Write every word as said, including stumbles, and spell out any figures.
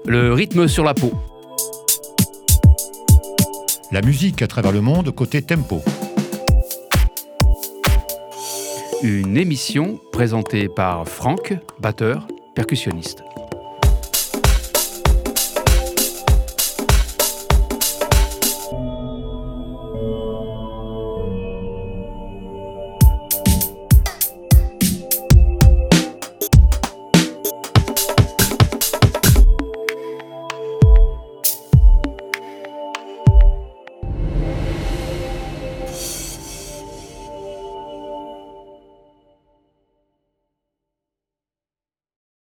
le rythme sur la peau. La musique à travers le monde côté tempo. Une émission présentée par Franck, batteur, percussionniste.